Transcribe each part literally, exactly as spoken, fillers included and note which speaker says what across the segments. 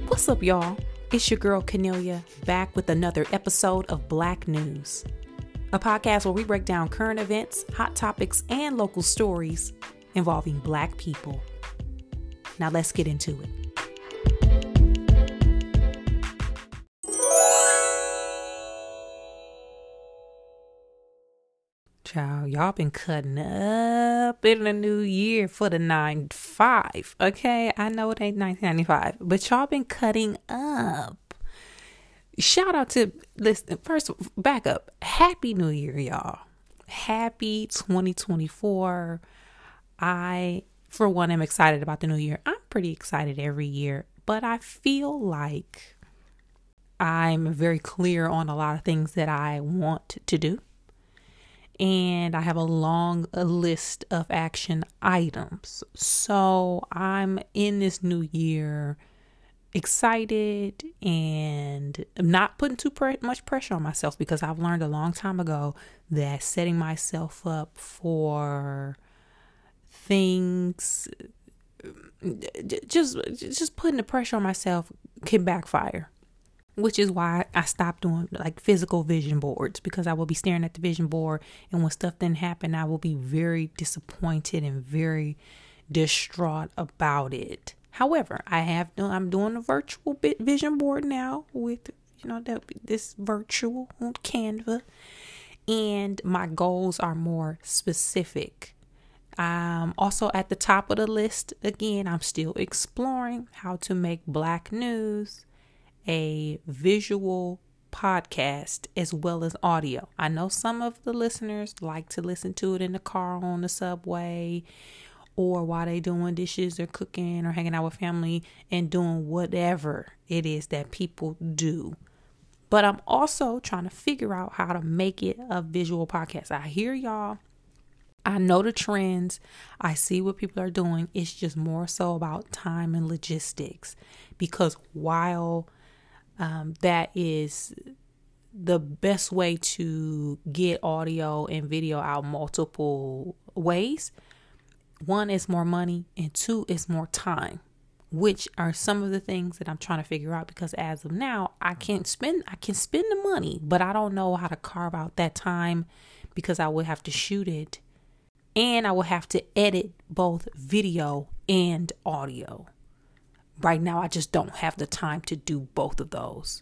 Speaker 1: What's up, y'all? It's your girl, Cornelia, back with another episode of Black News, a podcast where we break down current events, hot topics, and local stories involving Black people. Now let's get into it. Child, y'all been cutting up in the new year for the nine five. Okay, I know it ain't nineteen ninety-five, but y'all been cutting up. Shout out to, listen, first, back up. Happy New Year, y'all. Happy twenty twenty-four. I, for one, am excited about the new year. I'm pretty excited every year, but I feel like I'm very clear on a lot of things that I want to do. And I have a long a list of action items. So I'm in this new year excited and I'm not putting too pre- much pressure on myself, because I've learned a long time ago that setting myself up for things, just just putting the pressure on myself can backfire. Which is why I stopped doing like physical vision boards, because I will be staring at the vision board, and when stuff didn't happen, I will be very disappointed and very distraught about it. However, I have done, I'm doing a virtual vision board now with, you know, that this virtual on Canva, and my goals are more specific. Um, also at the top of the list, again, I'm still exploring how to make Black News a visual podcast as well as audio. I know some of the listeners like to listen to it in the car, on the subway, or while they doing dishes or cooking or hanging out with family and doing whatever it is that people do. But I'm also trying to figure out how to make it a visual podcast. I hear y'all. I know the trends. I see what people are doing. It's just more so about time and logistics, because while Um, that is the best way to get audio and video out multiple ways. One is more money, and two is more time, which are some of the things that I'm trying to figure out, because as of now, I can't spend, I can spend the money, but I don't know how to carve out that time, because I would have to shoot it and I would have to edit both video and audio. Right now, I just don't have the time to do both of those.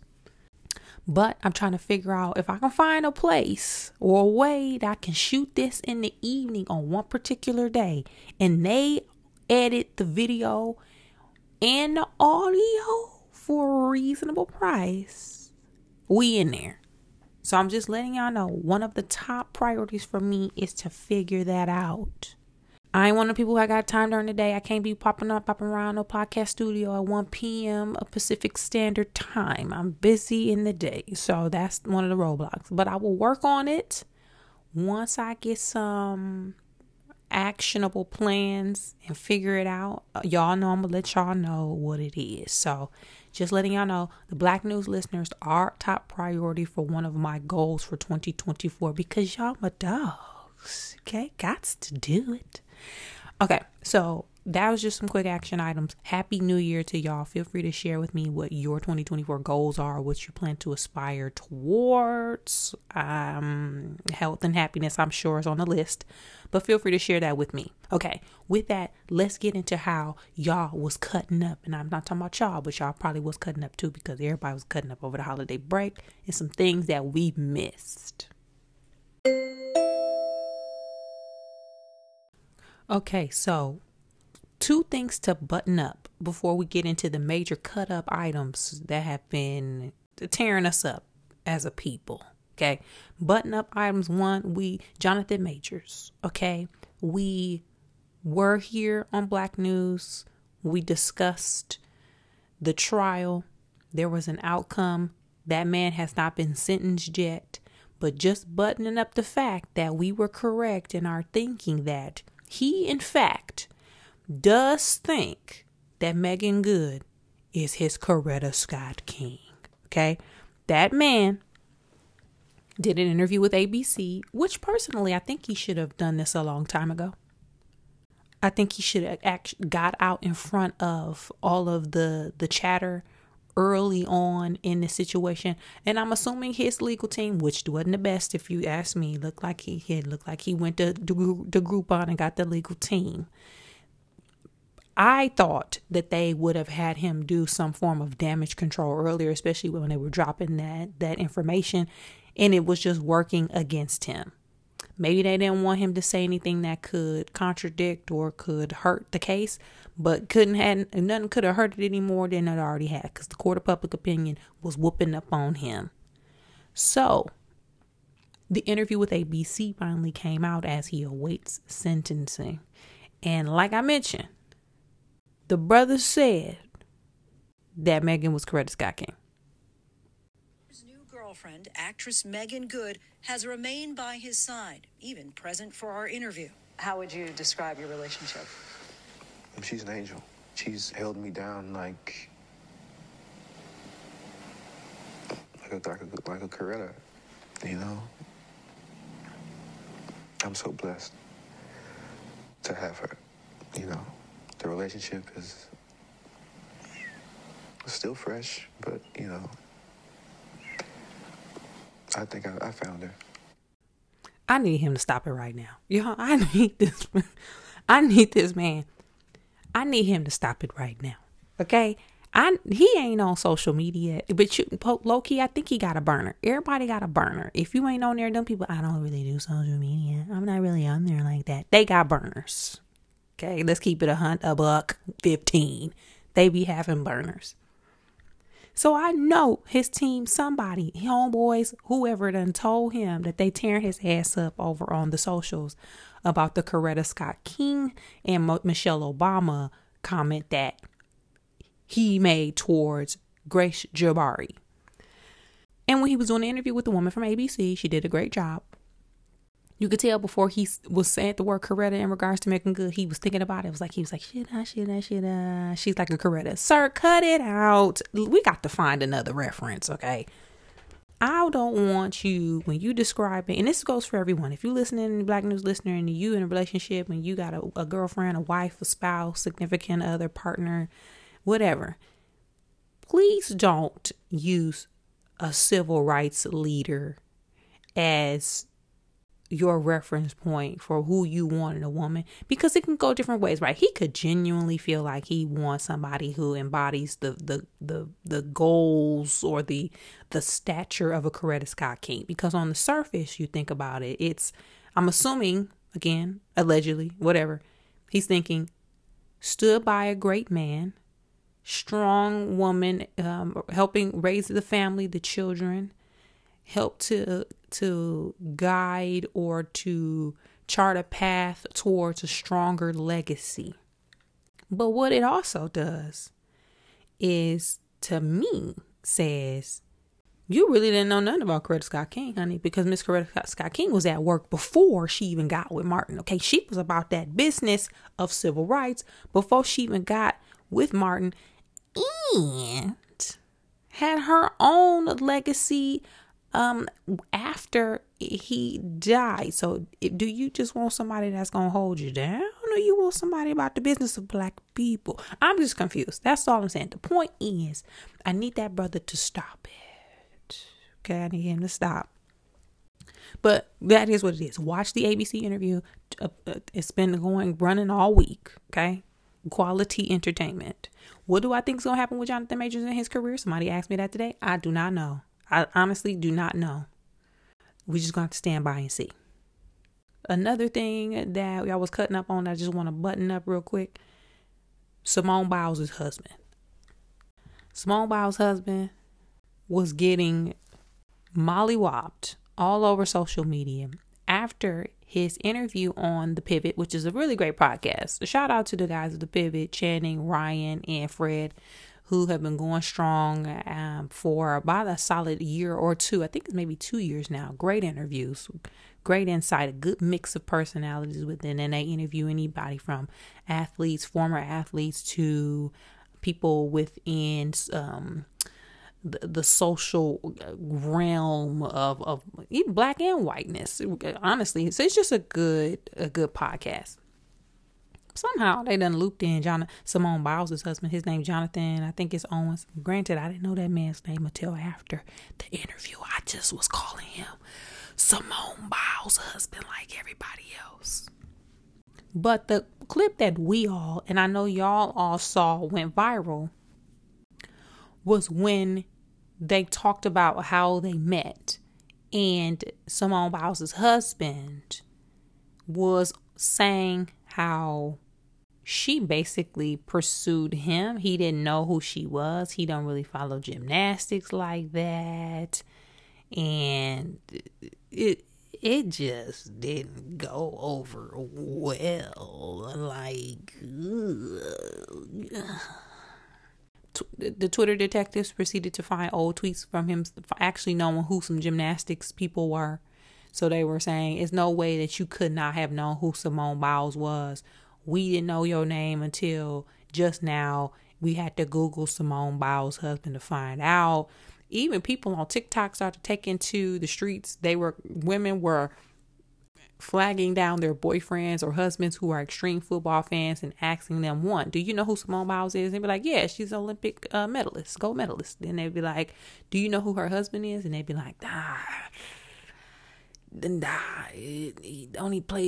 Speaker 1: But I'm trying to figure out if I can find a place or a way that I can shoot this in the evening on one particular day, and they edit the video and the audio for a reasonable price. We in there. So I'm just letting y'all know, one of the top priorities for me is to figure that out. I ain't one of the people who got time during the day. I can't be popping up, popping around no podcast studio at one p.m. Pacific Standard Time. I'm busy in the day. So that's one of the roadblocks. But I will work on it once I get some actionable plans and figure it out. Y'all know I'm going to let y'all know what it is. So just letting y'all know, the Black News listeners are top priority for one of my goals for twenty twenty-four, because y'all my dogs. Okay, gots to do it. Okay, so that was just some quick action items. Happy New Year to y'all. Feel free to share with me what your twenty twenty-four goals are, what you plan to aspire towards. Um, health and happiness, I'm sure, is on the list, but feel free to share that with me. Okay, with that, let's get into how y'all was cutting up. And I'm not talking about y'all, but y'all probably was cutting up too, because everybody was cutting up over the holiday break and some things that we missed. Okay, so two things to button up before we get into the major cut up items that have been tearing us up as a people. Okay, button up items. One, we, Jonathan Majors. Okay, we were here on Black News. We discussed the trial. There was an outcome. That man has not been sentenced yet, but just buttoning up the fact that we were correct in our thinking that he, in fact, does think that Meagan Good is his Coretta Scott King. Okay, that man did an interview with A B C, which personally, I think he should have done this a long time ago. I think he should have actually got out in front of all of the, the chatter early on in the situation. And I'm assuming his legal team, which wasn't the best if you ask me, looked like he had looked like he went to the Groupon and got the legal team. I thought that they would have had him do some form of damage control earlier, especially when they were dropping that that information, and it was just working against him. Maybe they didn't want him to say anything that could contradict or could hurt the case, but couldn't have nothing could have hurt it any more than it already had, because the court of public opinion was whooping up on him. So the interview with A B C finally came out as he awaits sentencing. And like I mentioned, the brother said that Megan was Coretta Scott King.
Speaker 2: His new girlfriend, actress Megan Good, has remained by his side, even present for our interview. How would you describe your relationship?
Speaker 3: She's an angel. She's held me down like like a like a, like a Coretta, you know. I'm so blessed to have her, you know. The relationship is still fresh, but, you know, I think I, I found her.
Speaker 1: I need him to stop it right now. Y'all, I need this. I need this man. I need him to stop it right now. Okay? I He ain't on social media, but you, low key, I think he got a burner. Everybody got a burner. If you ain't on there, them people, I don't really do social media. I'm not really on there like that. They got burners. Okay, let's keep it a hunt, a buck, fifteen. They be having burners. So I know his team, somebody, homeboys, whoever done told him that they tearing his ass up over on the socials about the Coretta Scott King and Mo- Michelle Obama comment that he made towards Grace Jabbari. And when he was doing the interview with the woman from A B C, she did a great job. You could tell before he was saying the word Coretta in regards to Megan Good, he was thinking about it. It was like, he was like, should I, should I, should I? She's like a Coretta. Sir, cut it out. We got to find another reference, okay? I don't want you, when you describe it, and this goes for everyone. If you're listening, Black News listener, and you in a relationship and you got a, a girlfriend, a wife, a spouse, significant other, partner, whatever, please don't use a civil rights leader as your reference point for who you want in a woman, because it can go different ways, right? He could genuinely feel like he wants somebody who embodies the the the the goals or the the stature of a Coretta Scott King, because on the surface, you think about it, it's, I'm assuming, again, allegedly, whatever, he's thinking, stood by a great man, strong woman, um, helping raise the family, the children, help to to guide or to chart a path towards a stronger legacy. But what it also does is, to me, says, you really didn't know nothing about Coretta Scott King, honey, because Miss Coretta Scott King was at work before she even got with Martin. Okay, she was about that business of civil rights before she even got with Martin, and had her own legacy Um, after he died. So do you just want somebody that's going to hold you down, or you want somebody about the business of Black people? I'm just confused. That's all I'm saying. The point is, I need that brother to stop it. Okay, I need him to stop. But that is what it is. Watch the A B C interview. Uh, uh, it's been going, running all week. Okay. Quality entertainment. What do I think is going to happen with Jonathan Majors in his career? Somebody asked me that today. I do not know. I honestly do not know. We just going to have to stand by and see. Another thing that I was cutting up on, I just want to button up real quick. Simone Biles' husband. Simone Biles' husband was getting mollywopped all over social media after his interview on The Pivot, which is a really great podcast. A shout out to the guys of The Pivot, Channing, Ryan, and Fred, who have been going strong um, for about a solid year or two. I think it's maybe two years now. Great interviews, great insight, a good mix of personalities within. And they interview anybody from athletes, former athletes, to people within um, the, the social realm of, of even Black and whiteness, honestly. So it's just a good, a good podcast. somehow they done looped in John Simone Biles' husband. His name Jonathan, I think it's Owens. Granted, I didn't know that man's name until after the interview. I just was calling him Simone Biles' husband like everybody else. But the clip that we all, and I know y'all all saw, went viral was when they talked about how they met. And Simone Biles' husband was saying how she basically pursued him. He didn't know who she was. He don't really follow gymnastics like that. And it it just didn't go over well. Like, ugh. The Twitter detectives proceeded to find old tweets from him actually knowing who some gymnastics people were. So they were saying, it's no way that you could not have known who Simone Biles was. We didn't know your name until just now. We had to Google Simone Biles' husband to find out. Even people on TikTok started taking to the streets. They were, women were flagging down their boyfriends or husbands who are extreme football fans and asking them, one, do you know who Simone Biles is? And they'd be like, yeah, she's an Olympic uh, medalist, gold medalist. Then they'd be like, do you know who her husband is? And they'd be like, nah, nah, he only play.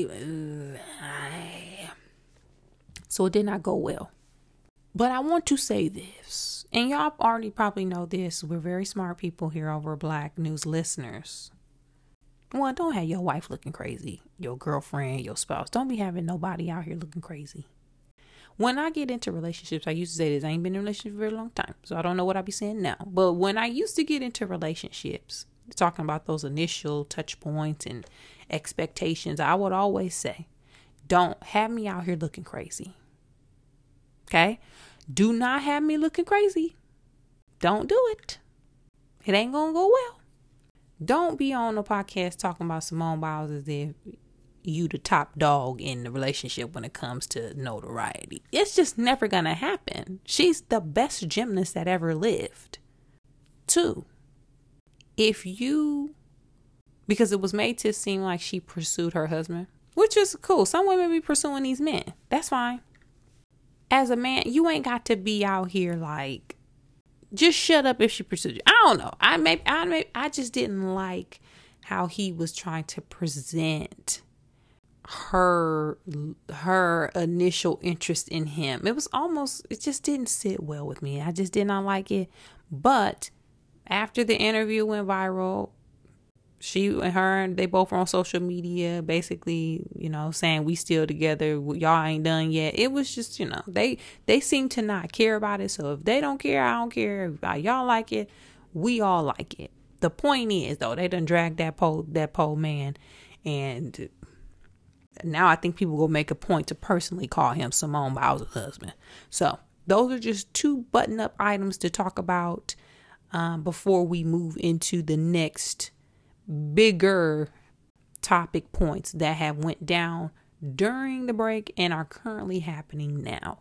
Speaker 1: Uh, so it did not go well. But I want to say this, and y'all already probably know this. We're very smart people here over Black News listeners. One, don't have your wife looking crazy, your girlfriend, your spouse. Don't be having nobody out here looking crazy. When I get into relationships, I used to say this, I ain't been in a relationship for a very long time, so I don't know what I be saying now. But when I used to get into relationships, talking about those initial touch points and expectations, I would always say, don't have me out here looking crazy. Okay? Do not have me looking crazy. Don't do it. It ain't gonna go well. Don't be on a podcast talking about Simone Biles as if you the top dog in the relationship when it comes to notoriety. It's just never gonna happen. She's the best gymnast that ever lived. Two, if you, because it was made to seem like she pursued her husband, which is cool. Some women be pursuing these men. That's fine. As a man, you ain't got to be out here like, just shut up if she pursued you. I don't know. I may, I may, I just didn't like how he was trying to present her, her initial interest in him. It was almost, it just didn't sit well with me. I just did not like it. But after the interview went viral, she and her, they both were on social media, basically, you know, saying we still together. Y'all ain't done yet. It was just, you know, they, they seem to not care about it. So if they don't care, I don't care. If y'all like it, we all like it. The point is, though, they done dragged that pole, that pole man. And now I think people will make a point to personally call him Simone Biles' husband. So those are just two button up items to talk about um, before we move into the next bigger topic points that have went down during the break and are currently happening now.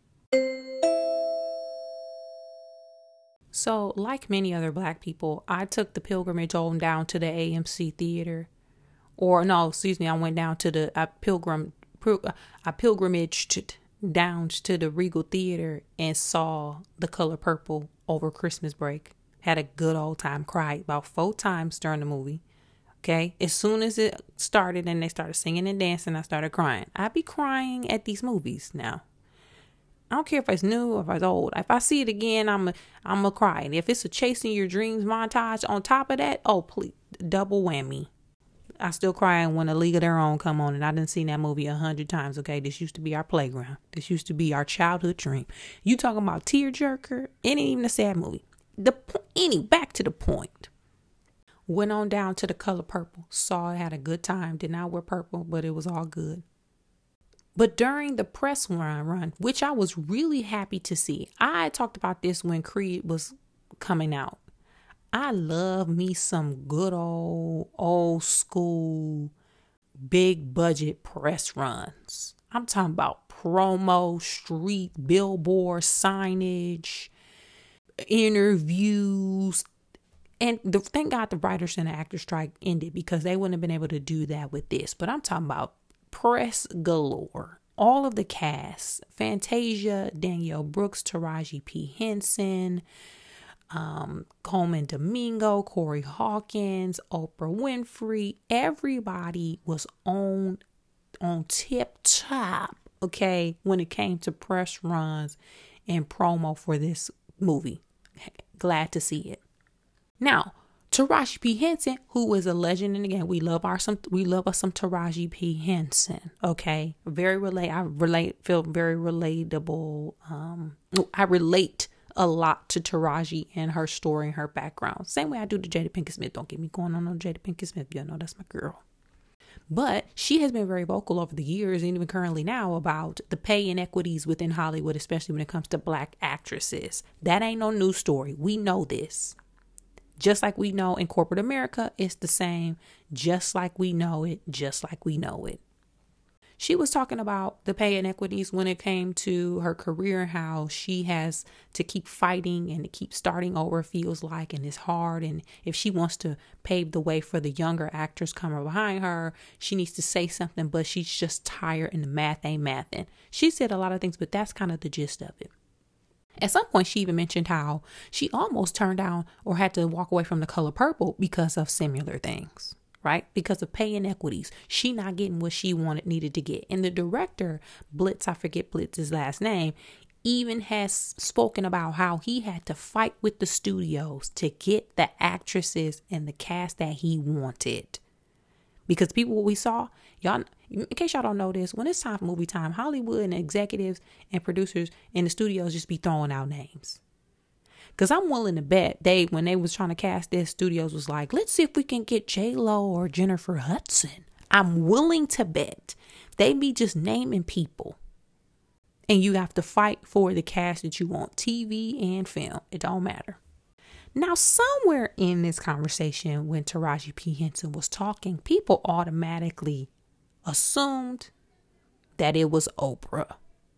Speaker 1: So, like many other Black people, I took the pilgrimage on down to the A M C theater, or no, excuse me, I went down to the I pilgrim I pilgrimaged down to the Regal Theater and saw The Color Purple over Christmas break. Had a good old time. Cried about four times during the movie. Okay. As soon as it started and they started singing and dancing, I started crying. I be crying at these movies now. I don't care if it's new or if it's old. If I see it again, I'm a, I'm a cry. And if it's a Chasing Your Dreams montage on top of that, oh, please, double whammy. I still cry when A League of Their Own come on, and I done seen that movie a hundred times. Okay. This used to be our playground. This used to be our childhood dream. You talking about tearjerker? It ain't even a sad movie. The any back to the point. Went on down to The Color Purple. Saw it, had a good time. Did not wear purple, but it was all good. But during the press run, run, which I was really happy to see. I talked about this when Creed was coming out. I love me some good old, old school, big budget press runs. I'm talking about promo, street, billboard, signage, interviews. And the, thank God the writers and the actors strike ended, because they wouldn't have been able to do that with this. But I'm talking about press galore. all of the cast, Fantasia, Danielle Brooks, Taraji P. Henson, um, Coleman Domingo, Corey Hawkins, Oprah Winfrey, everybody was on, on tip top, okay, when it came to press runs and promo for this movie. Glad to see it. Now, Taraji P. Henson, who is a legend, and again, we love our some we love us some Taraji P. Henson. Okay, very relate. I relate. Feel very relatable. Um, I relate a lot to Taraji and her story and her background. Same way I do to Jada Pinkett Smith. Don't get me going on on Jada Pinkett Smith. You know that's my girl. But she has been very vocal over the years and even currently now about the pay inequities within Hollywood, especially when it comes to black actresses. That ain't no news story. We know this. Just like we know in corporate America, it's the same. Just like we know it, just like we know it. She was talking about the pay inequities when it came to her career and how she has to keep fighting and to keep starting over, feels like, and it's hard. And if she wants to pave the way for the younger actors coming behind her, she needs to say something, but she's just tired and the math ain't mathing. She said a lot of things, but that's kind of the gist of it. At some point, she even mentioned how she almost turned down or had to walk away from The Color Purple because of similar things, right? Because of pay inequities. She not getting what she wanted, needed to get. And the director, Blitz, I forget Blitz's last name, even has spoken about how he had to fight with the studios to get the actresses and the cast that he wanted. Because people, what we saw, y'all, in case y'all don't know this, when it's time for movie time, Hollywood and executives and producers in the studios just be throwing out names. Because I'm willing to bet they, when they was trying to cast this, studios was like, let's see if we can get J-Lo or Jennifer Hudson. I'm willing to bet they be just naming people. And you have to fight for the cast that you want, T V and film. It don't matter. Now, somewhere in this conversation, when Taraji P. Henson was talking, people automatically assumed that it was Oprah.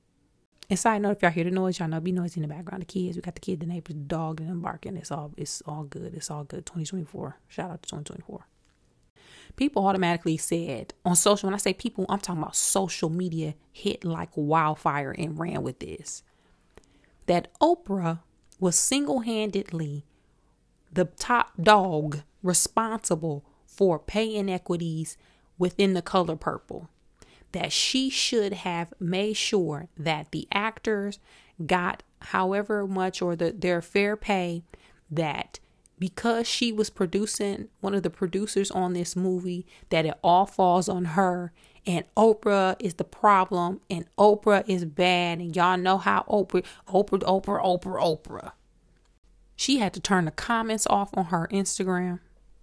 Speaker 1: And side note, if y'all hear the noise, y'all know be noisy in the background. The kids, we got the kid, the neighbors, the dog, and them barking. It's all, it's all good. It's all good. twenty twenty-four. Shout out to twenty twenty-four. People automatically said on social, when I say people, I'm talking about social media hit like wildfire and ran with this, that Oprah was single-handedly the top dog responsible for pay inequities within The Color Purple, that she should have made sure that the actors got however much or the, their fair pay, that because she was producing, one of the producers on this movie, that it all falls on her, and Oprah is the problem and Oprah is bad, and y'all know how Oprah, Oprah, Oprah, Oprah, Oprah. She had to turn the comments off on her Instagram.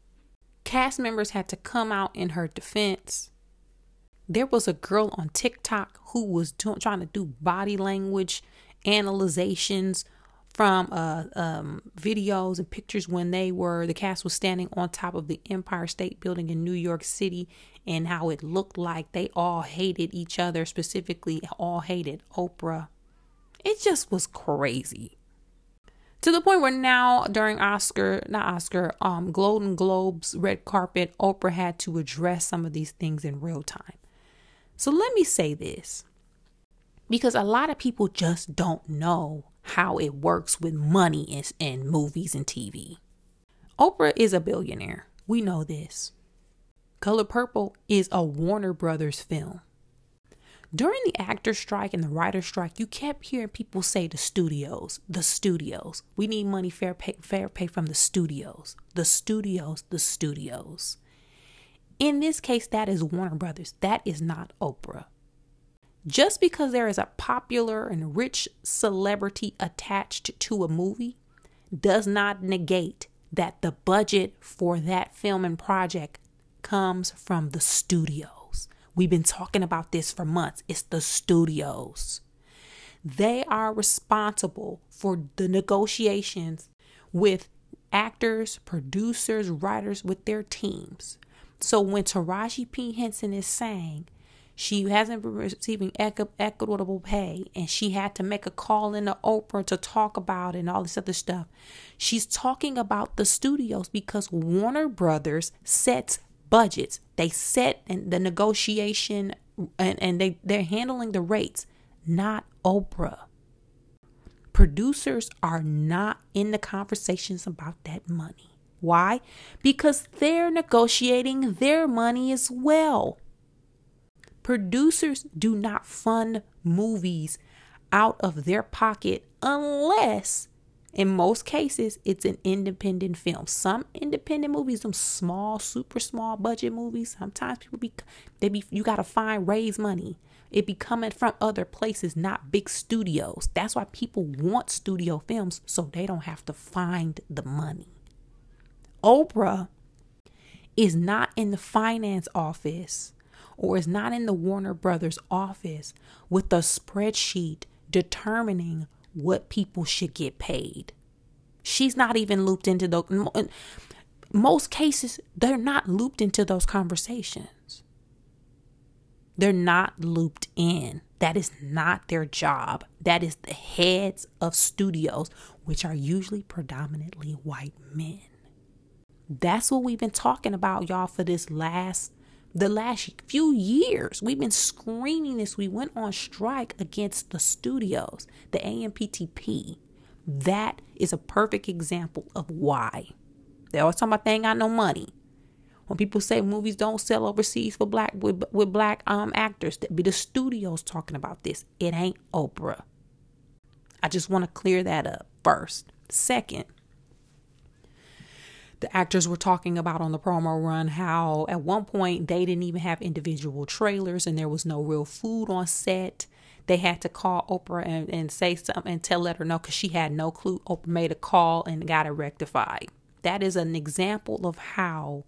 Speaker 1: Cast members had to come out in her defense. There was a girl on TikTok who was do- trying to do body language analyzations from uh, um, videos and pictures when they were, the cast was standing on top of the Empire State Building in New York City, and how it looked like they all hated each other, specifically all hated Oprah. It just was crazy. To the point where now during Oscar, not Oscar, um, Golden Globes red carpet, Oprah had to address some of these things in real time. So let me say this, because a lot of people just don't know how it works with money in, in movies and T V. Oprah is a billionaire. We know this. Color Purple is a Warner Brothers film. During the actor strike and the writer strike, you kept hearing people say the studios, the studios. We need money, fair pay, fair pay from the studios, the studios, the studios. In this case, that is Warner Brothers. That is not Oprah. Just because there is a popular and rich celebrity attached to a movie does not negate that the budget for that film and project comes from the studios. We've been talking about this for months. It's the studios. They are responsible for the negotiations with actors, producers, writers, with their teams. So when Taraji P. Henson is saying she hasn't been receiving equ- equitable pay and she had to make a call into Oprah to talk about it and all this other stuff, she's talking about the studios, because Warner Brothers sets budgets. They set the negotiation and, and they, they're handling the rates, not Oprah. Producers are not in the conversations about that money. Why? Because they're negotiating their money as well. Producers do not fund movies out of their pocket unless, in most cases, it's an independent film. Some independent movies, some small, super small budget movies, sometimes people be, they be, you got to find, raise money. It be coming from other places, not big studios. That's why people want studio films, so they don't have to find the money. Oprah is not in the finance office or is not in the Warner Brothers office with a spreadsheet determining what people should get paid. She's not even looped into those. In most cases, they're not looped into those conversations. They're not looped in. That is not their job. That is the heads of studios, which are usually predominantly white men. That's what we've been talking about, y'all, for this last, the last few years. We've been screaming this. We went on strike against the studios, the A M P T P. That is a perfect example of why. They always talking about they ain't got no money. When people say movies don't sell overseas for black with, with black um actors, that be the studios talking about this. It ain't Oprah. I just want to clear that up first. Second, the actors were talking about on the promo run how at one point they didn't even have individual trailers and there was no real food on set. They had to call Oprah and, and say something and tell let her know because she had no clue. Oprah made a call and got it rectified. That is an example of how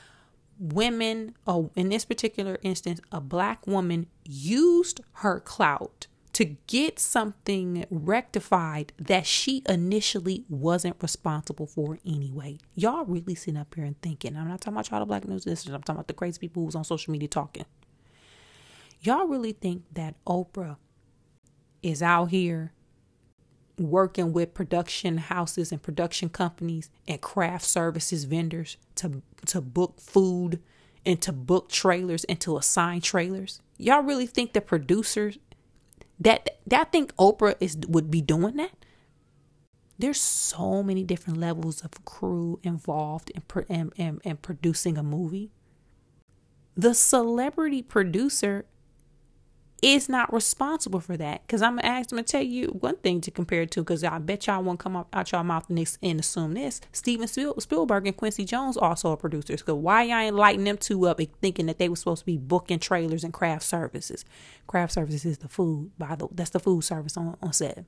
Speaker 1: women, oh, in this particular instance, a black woman used her clout to get something rectified that she initially wasn't responsible for anyway. Y'all really sitting up here and thinking, I'm not talking about y'all the black news listeners, I'm talking about the crazy people who's on social media talking. Y'all really think that Oprah is out here working with production houses and production companies and craft services vendors to to book food and to book trailers and to assign trailers? Y'all really think the producers that that think Oprah is would be doing that? There's so many different levels of crew involved in in, in, in producing a movie. The celebrity producer is not responsible for that. Because I'm going to tell you one thing to compare it to, because I bet y'all won't come up out y'all mouth and, and assume this. Steven Spielberg and Quincy Jones also are producers. Because why y'all ain't lighting them two up and thinking that they were supposed to be booking trailers and craft services? Craft services is the food. By the That's the food service on, on set.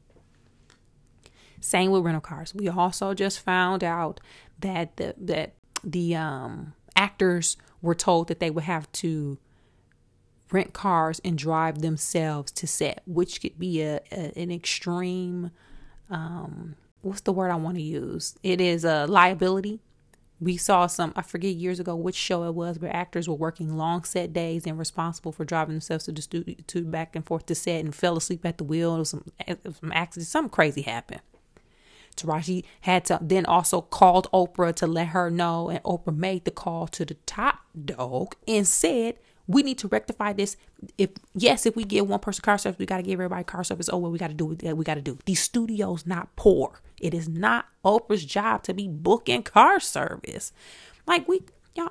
Speaker 1: Same with rental cars. We also just found out that the, that the um, actors were told that they would have to rent cars and drive themselves to set, which could be a, a an extreme, um, what's the word I want to use? It is a liability. We saw some, I forget years ago which show it was, but actors were working long set days and responsible for driving themselves to the studio, to back and forth to set, and fell asleep at the wheel. There was some, some accidents, something crazy happened. Taraji had to then also called Oprah to let her know, and Oprah made the call to the top dog and said, we need to rectify this. If yes, if we give one person car service, we got to give everybody car service. Oh, well, we got to do what we got to do. These studios not poor. It is not Oprah's job to be booking car service. Like we, y'all,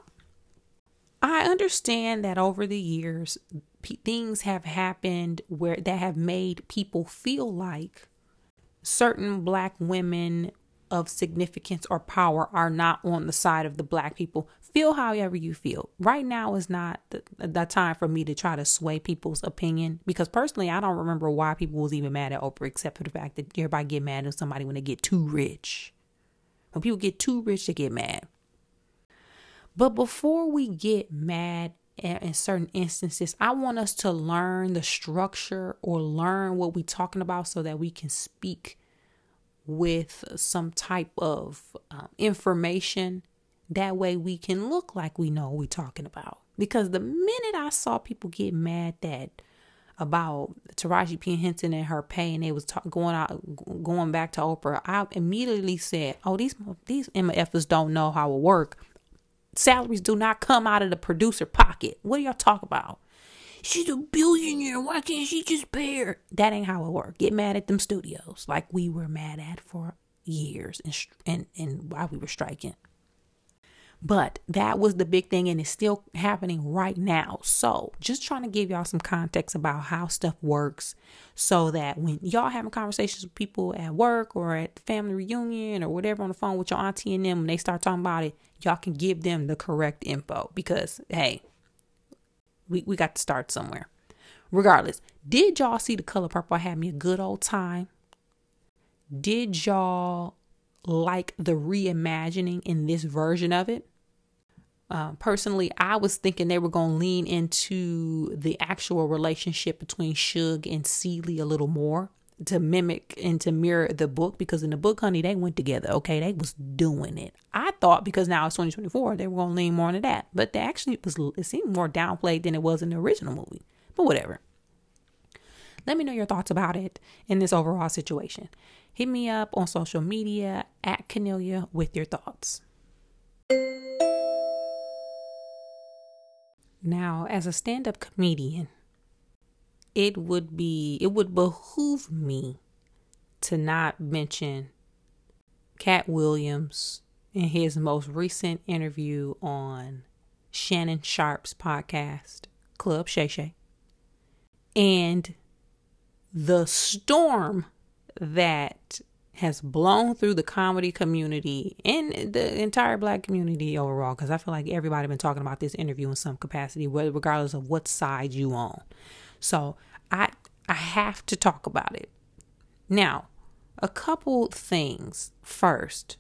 Speaker 1: I understand that over the years, p- things have happened where that have made people feel like certain black women of significance or power are not on the side of the black people. Feel however you feel. Right now is not the, the time for me to try to sway people's opinion, because personally, I don't remember why people was even mad at Oprah, except for the fact that everybody get mad at somebody when they get too rich. When people get too rich, they get mad. But before we get mad in certain instances, I want us to learn the structure or learn what we're talking about so that we can speak with some type of um, information. That way we can look like we know what we're talking about. Because the minute I saw people get mad that about Taraji P. Henson and her pay, and they was ta- going out, going back to Oprah, I immediately said, "Oh, these these M Fs don't know how it work. Salaries do not come out of the producer pocket. What do y'all talk about? she's a billionaire. Why can't she just pay her? That ain't how it works. Get mad at them studios like we were mad at for years and and, and while we were striking. But that was the big thing, and it's still happening right now. So just trying to give y'all some context about how stuff works so that when y'all having conversations with people at work or at family reunion or whatever on the phone with your auntie and them, when they start talking about it, y'all can give them the correct info because, hey, we, we got to start somewhere. Regardless, did y'all see The Color Purple? I had me a good old time. Did y'all like the reimagining in this version of it? Uh, personally, I was thinking they were going to lean into the actual relationship between Suge and Celie a little more to mimic and to mirror the book, because in the book, honey, they went together. Okay, they was doing it. I thought because now it's twenty twenty-four, they were going to lean more into that, but they actually was. It seemed more downplayed than it was in the original movie. But whatever. Let me know your thoughts about it in this overall situation. Hit me up on social media at Kennelia with your thoughts. Now, as a stand-up comedian, it would be, it would behoove me to not mention Cat Williams in his most recent interview on Shannon Sharpe's podcast, Club Shay Shay, and the storm that has blown through the comedy community and the entire Black community overall, because I feel like everybody been talking about this interview in some capacity, regardless of what side you on. So I I have to talk about it. Now, a couple things. First,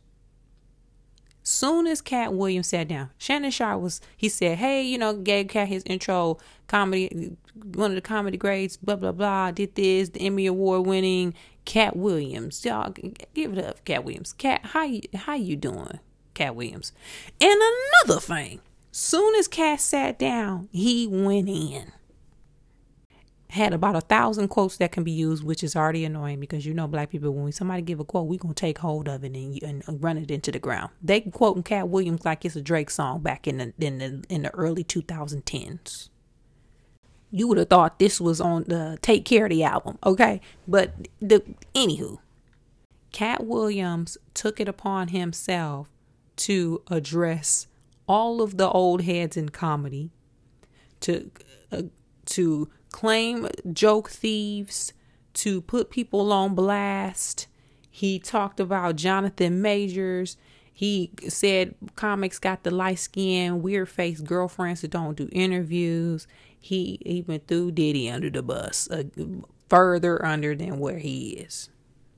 Speaker 1: soon as Cat Williams sat down, Shannon Sharpe was, he said, hey, you know, gave Cat his intro comedy, one of the comedy grades, blah, blah, blah, did this, the Emmy Award winning Cat Williams. Y'all give it up, Cat Williams. Cat, how you, how you doing, Cat Williams? And another thing, soon as Cat sat down, he went in. Had about a thousand quotes that can be used, which is already annoying because, you know, Black people, when somebody give a quote, we gonna take hold of it and, and run it into the ground. They quoting Cat Williams like it's a Drake song back in the in the in the early twenty tens. You would have thought this was on the Take Care of the album, okay? But the anywho, Cat Williams took it upon himself to address all of the old heads in comedy, to uh, to claim joke thieves, to put people on blast. He talked about Jonathan Majors. He said comics got the light skin, weird faced girlfriends that don't do interviews. He even threw Diddy under the bus, uh, further under than where he is.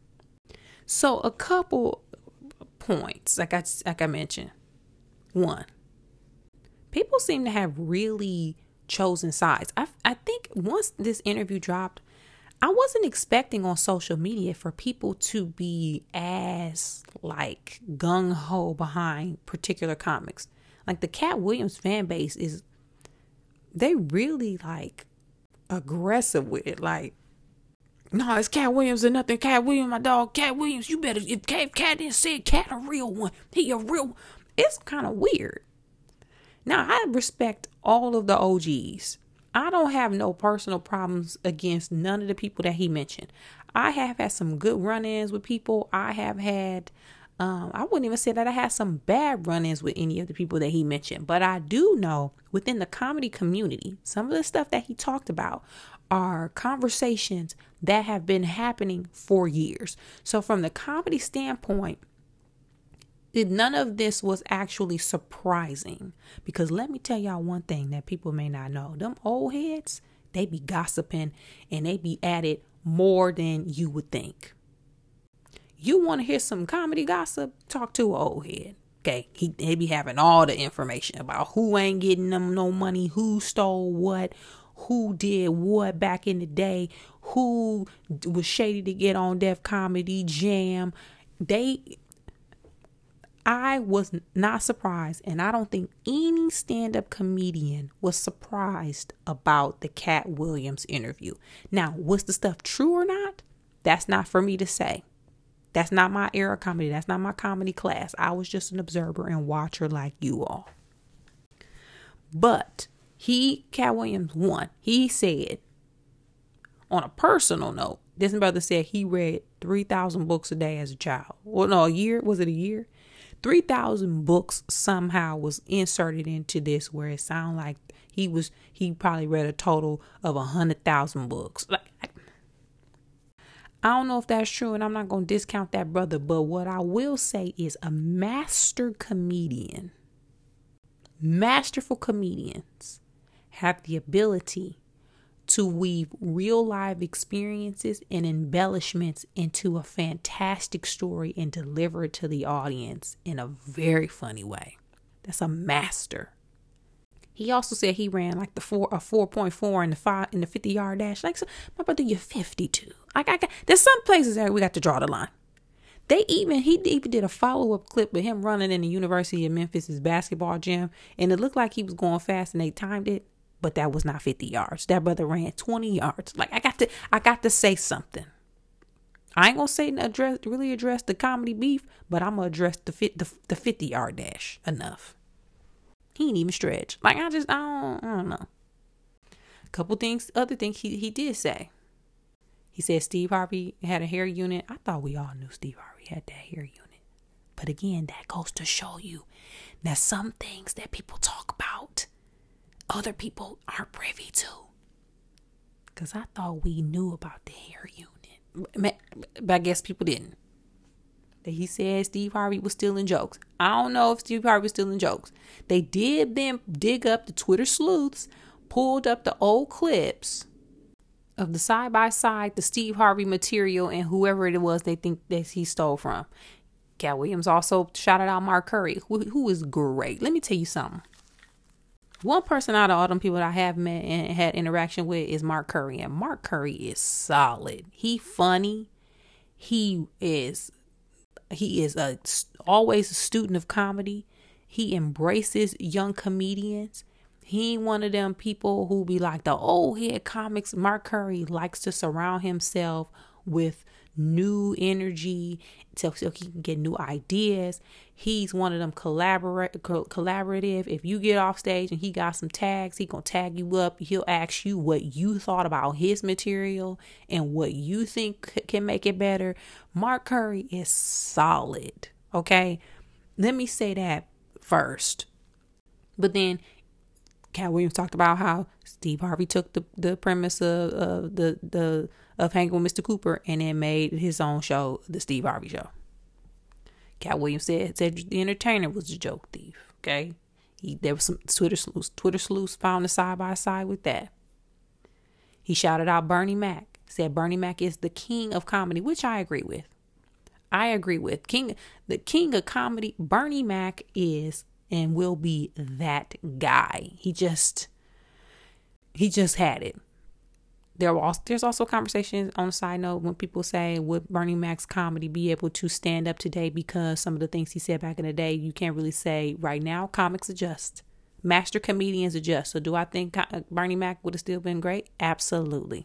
Speaker 1: So a couple points, like I, like I mentioned. One, people seem to have really chosen sides. I I think once this interview dropped, I wasn't expecting on social media for people to be as like gung ho behind particular comics. Like the Cat Williams fan base is, they really like aggressive with it. Like, no, it's Cat Williams and nothing. Cat Williams, my dog. Cat Williams, you better, if Cat, Cat didn't say Cat a real one, he a real. It's kind of weird. Now, I respect all of the O Gs. I don't have no personal problems against none of the people that he mentioned. I have had some good run-ins with people. I have had, um, I wouldn't even say that I had some bad run-ins with any of the people that he mentioned. But I do know within the comedy community, some of the stuff that he talked about are conversations that have been happening for years. So from the comedy standpoint, none of this was actually surprising, because let me tell y'all one thing that people may not know. Them old heads, they be gossiping and they be at it more than you would think. You want to hear some comedy gossip? Talk to an old head. Okay, he, they be having all the information about who ain't getting them no money, who stole what, who did what back in the day, who was shady to get on Def Comedy Jam. They... I was not surprised, and I don't think any stand-up comedian was surprised about the Cat Williams interview. Now, was the stuff true or not? That's not for me to say. That's not my era of comedy. That's not my comedy class. I was just an observer and watcher like you all. But He, Cat Williams, one. He said, on a personal note, this brother said he read three thousand books a day as a child. Well, no, a year. Was it a year? three thousand books somehow was inserted into this where it sounded like he was, he probably read a total of one hundred thousand books. Like, I don't know if that's true, and I'm not going to discount that brother, but what I will say is a master comedian, masterful comedians have the ability to weave real life experiences and embellishments into a fantastic story and deliver it to the audience in a very funny way. That's a master. He also said he ran like the four, a four point four in the five in the fifty yard dash. Like, so, my brother, you're fifty-two. I got, there's some places that we got to draw the line. They even, he even did a follow up clip of him running in the University of Memphis's basketball gym, and it looked like he was going fast, and they timed it, but that was not fifty yards. That brother ran twenty yards. Like, I got to, I got to say something. I ain't gonna say address, really address the comedy beef, but I'm gonna address the fit, the, the fifty yard dash enough. He ain't even stretch. Like, I just, I don't, I don't know. A couple things, other things he, he did say. He said Steve Harvey had a hair unit. I thought we all knew Steve Harvey had that hair unit. But again, that goes to show you that some things that people talk about, other people aren't privy to. Because I thought we knew about the hair unit. But I guess people didn't. That he said Steve Harvey was stealing jokes. I don't know if Steve Harvey was stealing jokes. They did then dig up the Twitter sleuths, pulled up the old clips of the side-by-side, the Steve Harvey material, and whoever it was they think that he stole from. Cat Williams also shouted out Mark Curry, who, who is great. Let me tell you something. One person out of all them people that I have met and had interaction with is Mark Curry. And Mark Curry is solid. He funny. He is... He is a, always a student of comedy. He embraces young comedians. He ain't one of them people who be like the old head comics. Mark Curry likes to surround himself with new energy so, so he can get new ideas. He's one of them collaborate collaborative. If you get off stage and he got some tags, he gonna tag you up. He'll ask you what you thought about his material and what you think can make it better. Mark Curry is solid. Okay, let me say that first. But then Cat Williams talked about how Steve Harvey took the, the premise of, of the the of hanging with Mister Cooper and then made his own show, the Steve Harvey Show. Cat Williams said said the entertainer was a joke thief. Okay, he there was some Twitter sleuths. Twitter sleuths found a side by side with that. He shouted out Bernie Mac. Said Bernie Mac is the king of comedy, which I agree with. I agree with king the king of comedy. Bernie Mac is and will be that guy. He just, he just had it. There was, there's also conversations on a side note when people say, would Bernie Mac's comedy be able to stand up today because some of the things he said back in the day, you can't really say right now. Comics adjust. Master comedians adjust. So do I think Bernie Mac would have still been great? Absolutely.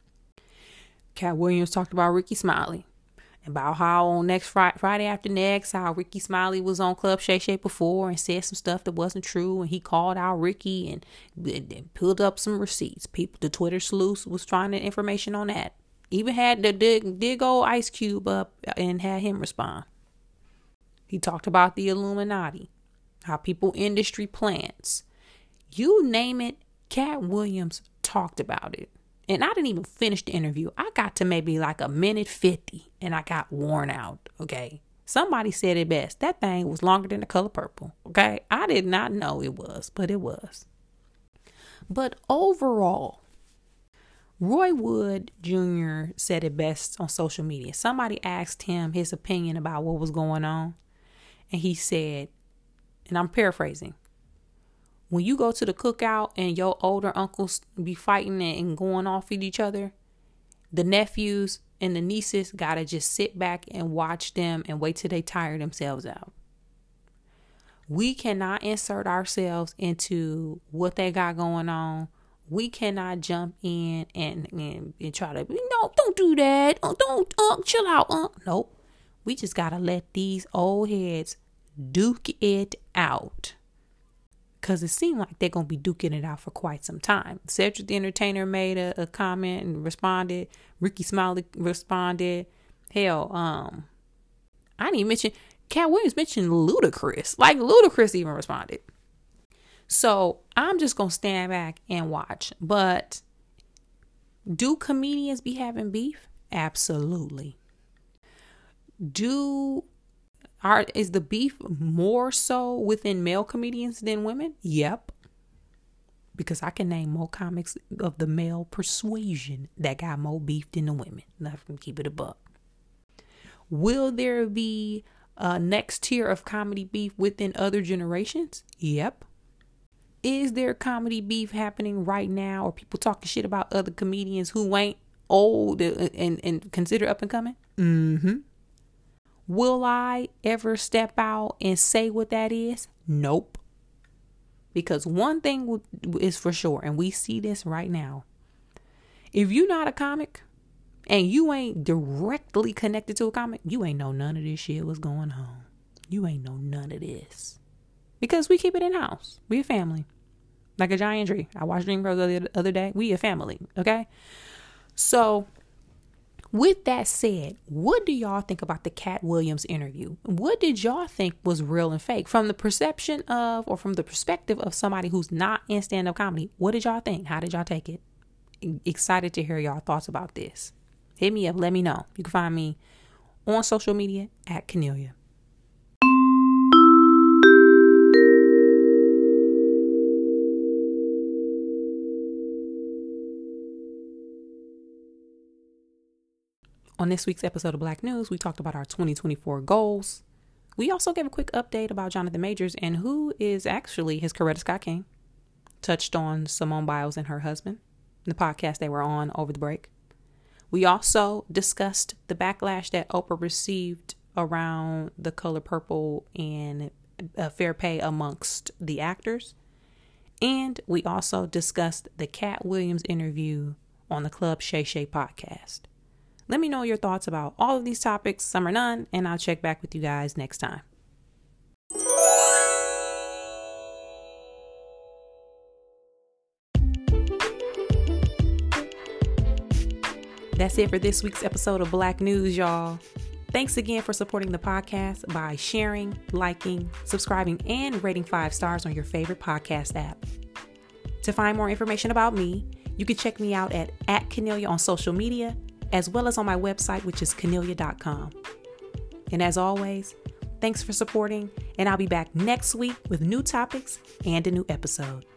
Speaker 1: Cat Williams talked about Ricky Smiley. About how on next Friday, Friday after next, how Ricky Smiley was on Club Shay Shay before and said some stuff that wasn't true. And he called out Ricky and, and, and pulled up some receipts. People, the Twitter sleuth was finding information on that. Even had the dig, dig old Ice Cube up and had him respond. He talked about the Illuminati, how people industry plants. You name it, Cat Williams talked about it. And I didn't even finish the interview. I got to maybe like a minute fifty and I got worn out. Okay. Somebody said it best. That thing was longer than The Color Purple. Okay. I did not know it was, but it was. But overall, Roy Wood Junior said it best on social media. Somebody asked him his opinion about what was going on. And he said, and I'm paraphrasing, when you go to the cookout and your older uncles be fighting and going off with each other, the nephews and the nieces got to just sit back and watch them and wait till they tire themselves out. We cannot insert ourselves into what they got going on. We cannot jump in and, and, and try to, no, don't do that. Oh, don't, uh, chill out. Uh. Nope. We just got to let these old heads duke it out. because it seemed like they're going to be duking it out for quite some time. Cedric the Entertainer made a, a comment and responded. Ricky Smiley responded. Hell, um, I didn't even mention, Cat Williams mentioned Ludacris. Like, Ludacris even responded. So I'm just going to stand back and watch. But do comedians be having beef? Absolutely. Do are is the beef more so within male comedians than women? Yep. Because I can name more comics of the male persuasion that got more beef than the women. Let me keep it a buck. Will there be a next tier of comedy beef within other generations? Yep. Is there comedy beef happening right now, or people talking shit about other comedians who ain't old and, and, and considered up and coming? Mm-hmm. Will I ever step out and say what that is? Nope. Because one thing is for sure, and we see this right now. If you're not a comic and you ain't directly connected to a comic, you ain't know none of this shit was going on. You ain't know none of this. Because we keep it in-house. We a family. Like a giant tree. I watched Dreamgirls the other day. We a family. Okay? So, with that said, what do y'all think about the Cat Williams interview? What did y'all think was real and fake? From the perception of, or from the perspective of somebody who's not in stand-up comedy, what did y'all think? How did y'all take it? Excited to hear y'all thoughts about this. Hit me up. Let me know. You can find me on social media at Kennelia. On this week's episode of Black News, we talked about our twenty twenty-four goals. We also gave a quick update about Jonathan Majors and who is actually his Coretta Scott King. Touched on Simone Biles and her husband, the podcast they were on over the break. We also discussed the backlash that Oprah received around the color purple and uh, fair pay amongst the actors. And we also discussed the Cat Williams interview on the Club Shay Shay podcast. Let me know your thoughts about all of these topics, some or none, and I'll check back with you guys next time. That's it for this week's episode of Black News, y'all. Thanks again for supporting the podcast by sharing, liking, subscribing, and rating five stars on your favorite podcast app. To find more information about me, you can check me out at, at Kennelia on social media, as well as on my website, which is Kennelia dot com. And as always, thanks for supporting, and I'll be back next week with new topics and a new episode.